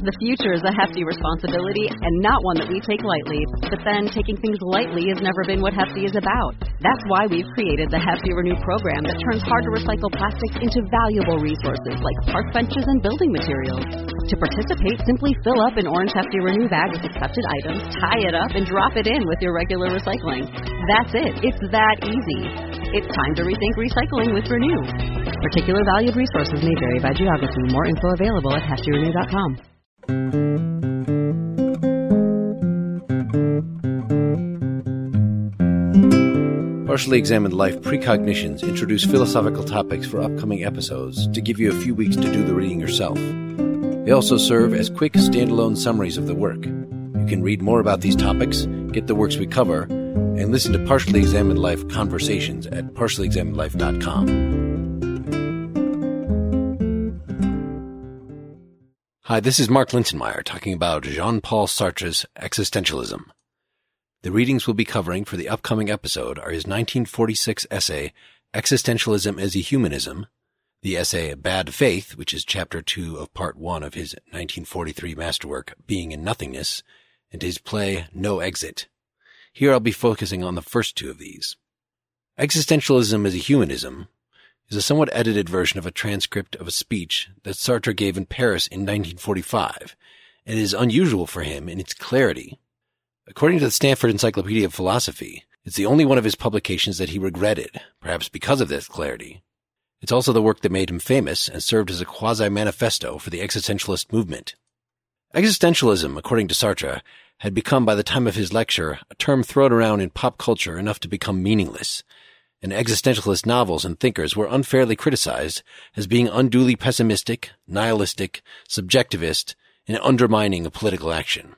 The future is a hefty responsibility and not one that we take lightly. But then taking things lightly has never been what Hefty is about. That's why we've created the Hefty Renew program that turns hard-to-recycle plastics into valuable resources like park benches and building materials. To participate, simply fill up an orange Hefty Renew bag with accepted items, tie it up, and drop it in with your regular recycling. That's it. It's that easy. It's time to rethink recycling with Renew. Particular valued resources may vary by geography. More info available at heftyrenew.com. Partially Examined Life Precognitions introduce philosophical topics for upcoming episodes to give you a few weeks to do the reading yourself. They also serve as quick standalone summaries of the work. You can read more about these topics, get the works we cover, and listen to Partially Examined Life conversations at partiallyexaminedlife.com. Hi, this is Mark Linsenmeyer talking about Jean-Paul Sartre's Existentialism. The readings we'll be covering for the upcoming episode are his 1946 essay, Existentialism as a Humanism, the essay Bad Faith, which is Chapter 2 of Part 1 of his 1943 masterwork, Being and Nothingness, and his play No Exit. Here I'll be focusing on the first two of these. Existentialism as a Humanism is a somewhat edited version of a transcript of a speech that Sartre gave in Paris in 1945, and is unusual for him in its clarity. According to the Stanford Encyclopedia of Philosophy, it's the only one of his publications that he regretted, perhaps because of this clarity. It's also the work that made him famous and served as a quasi-manifesto for the existentialist movement. Existentialism, according to Sartre, had become by the time of his lecture a term thrown around in pop culture enough to become meaningless, and existentialist novels and thinkers were unfairly criticized as being unduly pessimistic, nihilistic, subjectivist, and undermining of political action.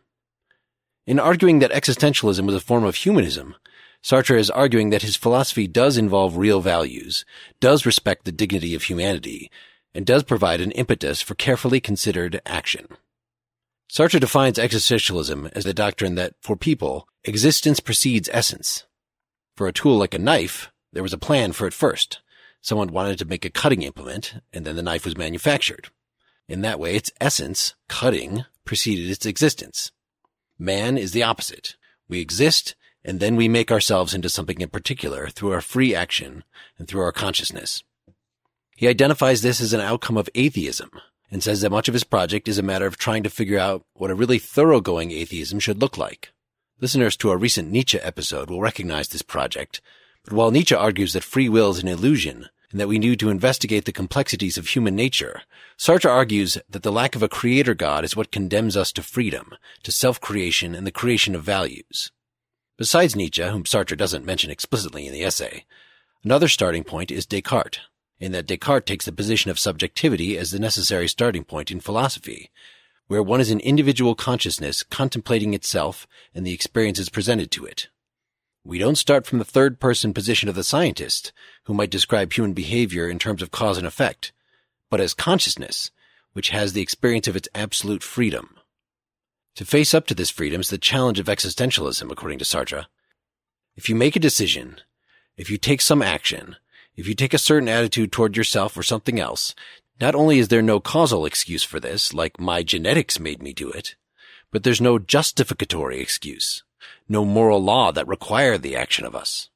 In arguing that existentialism was a form of humanism, Sartre is arguing that his philosophy does involve real values, does respect the dignity of humanity, and does provide an impetus for carefully considered action. Sartre defines existentialism as the doctrine that, for people, existence precedes essence. For a tool like a knife, there was a plan for it first. Someone wanted to make a cutting implement, and then the knife was manufactured. In that way, its essence, cutting, preceded its existence. Man is the opposite. We exist, and then we make ourselves into something in particular through our free action and through our consciousness. He identifies this as an outcome of atheism, and says that much of his project is a matter of trying to figure out what a really thoroughgoing atheism should look like. Listeners to our recent Nietzsche episode will recognize this project, but while Nietzsche argues that free will is an illusion, and that we need to investigate the complexities of human nature, Sartre argues that the lack of a creator God is what condemns us to freedom, to self-creation and the creation of values. Besides Nietzsche, whom Sartre doesn't mention explicitly in the essay, another starting point is Descartes, in that Descartes takes the position of subjectivity as the necessary starting point in philosophy, where one is an individual consciousness contemplating itself and the experiences presented to it. We don't start from the third-person position of the scientist, who might describe human behavior in terms of cause and effect, but as consciousness, which has the experience of its absolute freedom. To face up to this freedom is the challenge of existentialism, according to Sartre. If you make a decision, if you take some action, if you take a certain attitude toward yourself or something else, not only is there no causal excuse for this, like my genetics made me do it, but there's no justificatory excuse, no moral law that require the action of us.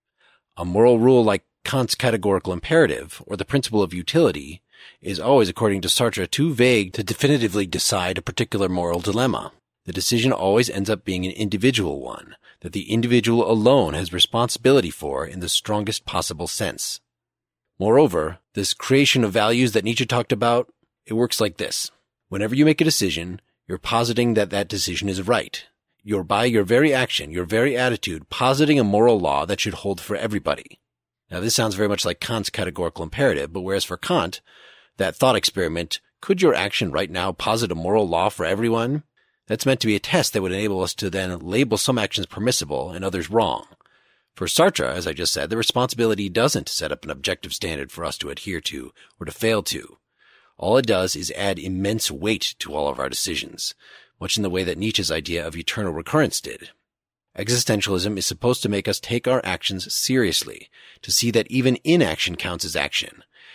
A moral rule like Kant's categorical imperative or the principle of utility is always, according to Sartre, too vague to definitively decide a particular moral dilemma. The decision always ends up being an individual one, that the individual alone has responsibility for in the strongest possible sense. Moreover, this creation of values that Nietzsche talked about, it works like this. Whenever you make a decision, you're positing that that decision is right. You're by your very action, your very attitude, positing a moral law that should hold for everybody. Now this sounds very much like Kant's categorical imperative, but whereas for Kant, that thought experiment, could your action right now posit a moral law for everyone? That's meant to be a test that would enable us to then label some actions permissible and others wrong. For Sartre, as I just said, the responsibility doesn't set up an objective standard for us to adhere to or to fail to. All it does is add immense weight to all of our decisions, much in the way that Nietzsche's idea of eternal recurrence did. Existentialism is supposed to make us take our actions seriously, to see that even inaction counts as action,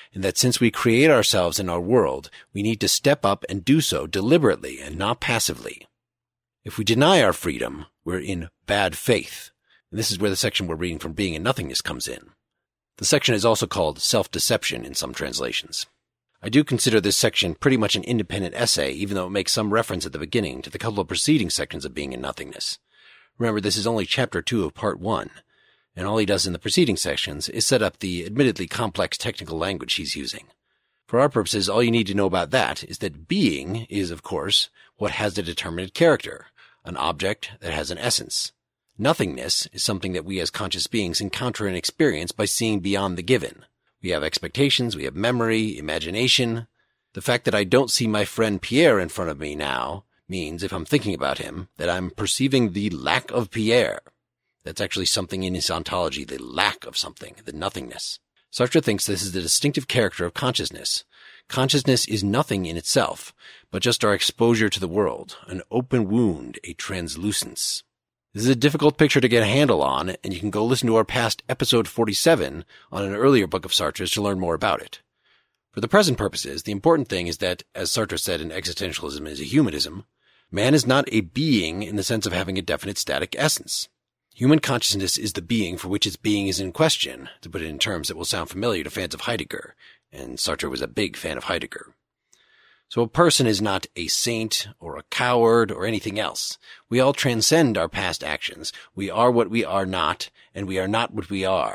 and that since we create ourselves and our world, we need to step up and do so deliberately and not passively. If we deny our freedom, we're in bad faith. And this is where the section we're reading from Being and Nothingness comes in. The section is also called self-deception in some translations. I do consider this section pretty much an independent essay, even though it makes some reference at the beginning to the couple of preceding sections of Being and Nothingness. Remember, this is only Chapter 2 of Part 1, and all he does in the preceding sections is set up the admittedly complex technical language he's using. For our purposes, all you need to know about that is that being is, of course, what has a determinate character, an object that has an essence. Nothingness is something that we as conscious beings encounter and experience by seeing beyond the given. We have expectations, we have memory, imagination. The fact that I don't see my friend Pierre in front of me now means, if I'm thinking about him, that I'm perceiving the lack of Pierre. That's actually something in his ontology, the lack of something, the nothingness. Sartre thinks this is the distinctive character of consciousness. Consciousness is nothing in itself, but just our exposure to the world, an open wound, a translucence. This is a difficult picture to get a handle on, and you can go listen to our past episode 47 on an earlier book of Sartre's to learn more about it. For the present purposes, the important thing is that, as Sartre said in Existentialism is a Humanism, man is not a being in the sense of having a definite static essence. Human consciousness is the being for which its being is in question, to put it in terms that will sound familiar to fans of Heidegger, and Sartre was a big fan of Heidegger. So a person is not a saint or a coward or anything else. We all transcend our past actions. We are what we are not, and we are not what we are.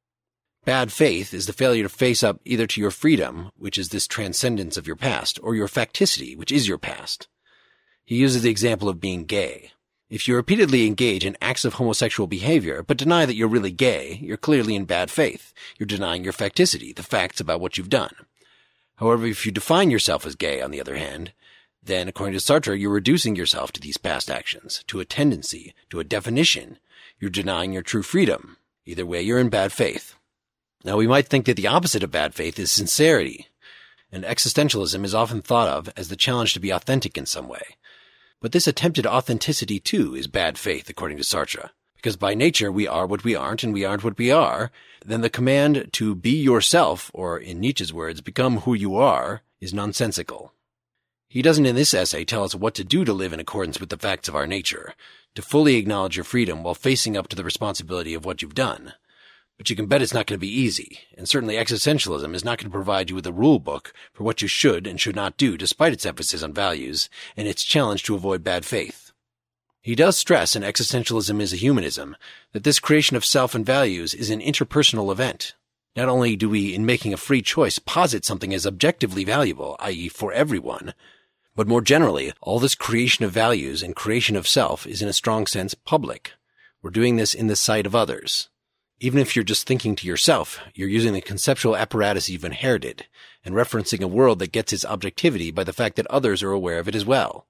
Bad faith is the failure to face up either to your freedom, which is this transcendence of your past, or your facticity, which is your past. He uses the example of being gay. If you repeatedly engage in acts of homosexual behavior, but deny that you're really gay, you're clearly in bad faith. You're denying your facticity, the facts about what you've done. However, if you define yourself as gay, on the other hand, then, according to Sartre, you're reducing yourself to these past actions, to a tendency, to a definition. You're denying your true freedom. Either way, you're in bad faith. Now, we might think that the opposite of bad faith is sincerity, and existentialism is often thought of as the challenge to be authentic in some way. But this attempted authenticity, too, is bad faith, according to Sartre. Because by nature we are what we aren't and we aren't what we are, then the command to be yourself, or in Nietzsche's words, become who you are, is nonsensical. He doesn't in this essay tell us what to do to live in accordance with the facts of our nature, to fully acknowledge your freedom while facing up to the responsibility of what you've done. But you can bet it's not going to be easy, and certainly existentialism is not going to provide you with a rule book for what you should and should not do despite its emphasis on values and its challenge to avoid bad faith. He does stress in Existentialism is a Humanism that this creation of self and values is an interpersonal event. Not only do we, in making a free choice, posit something as objectively valuable, i.e. for everyone, but more generally, all this creation of values and creation of self is in a strong sense public. We're doing this in the sight of others. Even if you're just thinking to yourself, you're using the conceptual apparatus you've inherited and referencing a world that gets its objectivity by the fact that others are aware of it as well.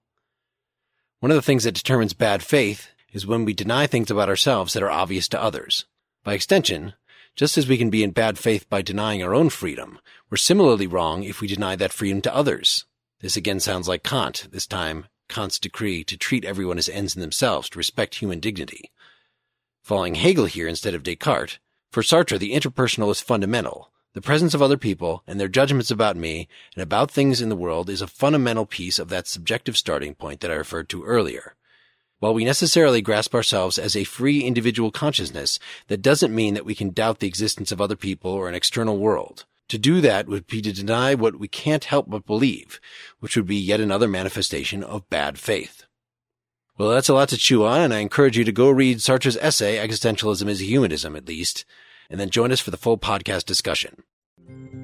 One of the things that determines bad faith is when we deny things about ourselves that are obvious to others. By extension, just as we can be in bad faith by denying our own freedom, we're similarly wrong if we deny that freedom to others. This again sounds like Kant, this time Kant's decree to treat everyone as ends in themselves, to respect human dignity. Following Hegel here instead of Descartes, for Sartre the interpersonal is fundamental. The presence of other people and their judgments about me and about things in the world is a fundamental piece of that subjective starting point that I referred to earlier. While we necessarily grasp ourselves as a free individual consciousness, that doesn't mean that we can doubt the existence of other people or an external world. To do that would be to deny what we can't help but believe, which would be yet another manifestation of bad faith. Well, that's a lot to chew on, and I encourage you to go read Sartre's essay, Existentialism is a Humanism, at least, and then join us for the full podcast discussion.